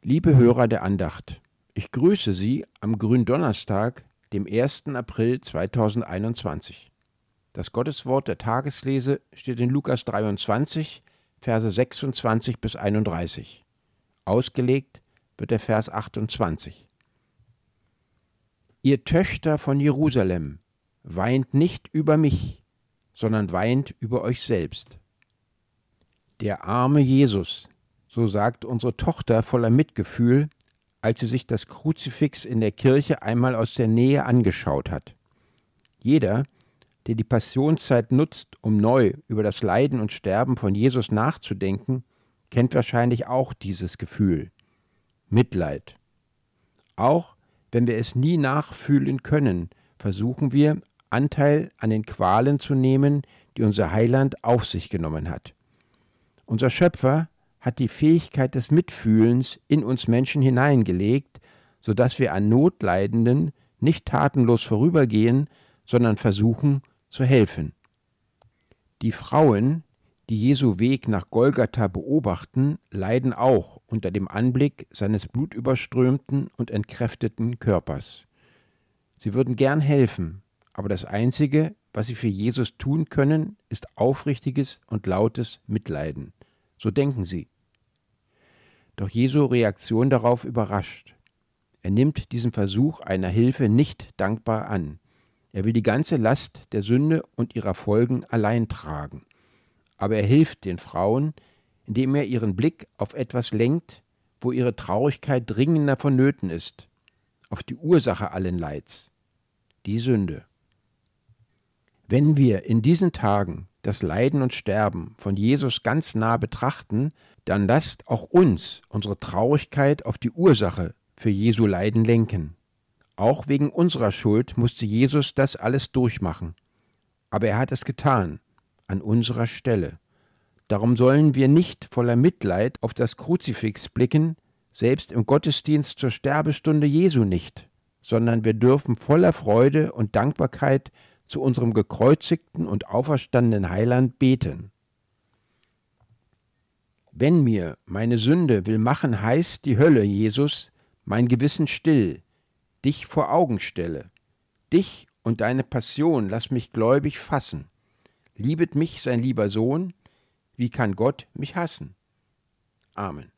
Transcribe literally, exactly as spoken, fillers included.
Liebe Hörer der Andacht, ich grüße Sie am Gründonnerstag, dem ersten April zweitausendeinundzwanzig. Das Gotteswort der Tageslese steht in Lukas dreiundzwanzig, Verse sechsundzwanzig bis einunddreißig. Ausgelegt wird der Vers achtundzwanzig. Ihr Töchter von Jerusalem, weint nicht über mich, sondern weint über euch selbst. Der arme Jesus, so sagt unsere Tochter voller Mitgefühl, als sie sich das Kruzifix in der Kirche einmal aus der Nähe angeschaut hat. Jeder, der die Passionszeit nutzt, um neu über das Leiden und Sterben von Jesus nachzudenken, kennt wahrscheinlich auch dieses Gefühl. Mitleid. Auch wenn wir es nie nachfühlen können, versuchen wir, Anteil an den Qualen zu nehmen, die unser Heiland auf sich genommen hat. Unser Schöpfer hat die Fähigkeit des Mitfühlens in uns Menschen hineingelegt, sodass wir an Notleidenden nicht tatenlos vorübergehen, sondern versuchen zu helfen. Die Frauen, die Jesu Weg nach Golgatha beobachten, leiden auch unter dem Anblick seines blutüberströmten und entkräfteten Körpers. Sie würden gern helfen, aber das Einzige, was sie für Jesus tun können, ist aufrichtiges und lautes Mitleiden. So denken sie. Doch Jesu Reaktion darauf überrascht. Er nimmt diesen Versuch einer Hilfe nicht dankbar an. Er will die ganze Last der Sünde und ihrer Folgen allein tragen. Aber er hilft den Frauen, indem er ihren Blick auf etwas lenkt, wo ihre Traurigkeit dringender vonnöten ist, auf die Ursache allen Leids, die Sünde. Wenn wir in diesen Tagen das Leiden und Sterben von Jesus ganz nah betrachten, dann lasst auch uns unsere Traurigkeit auf die Ursache für Jesu Leiden lenken. Auch wegen unserer Schuld musste Jesus das alles durchmachen. Aber er hat es getan, an unserer Stelle. Darum sollen wir nicht voller Mitleid auf das Kruzifix blicken, selbst im Gottesdienst zur Sterbestunde Jesu nicht, sondern wir dürfen voller Freude und Dankbarkeit zu unserem gekreuzigten und auferstandenen Heiland beten. Wenn mir meine Sünde will machen heiß die Hölle, Jesus, mein Gewissen still, dich vor Augen stelle. Dich und deine Passion lass mich gläubig fassen. Liebet mich sein lieber Sohn, wie kann Gott mich hassen? Amen.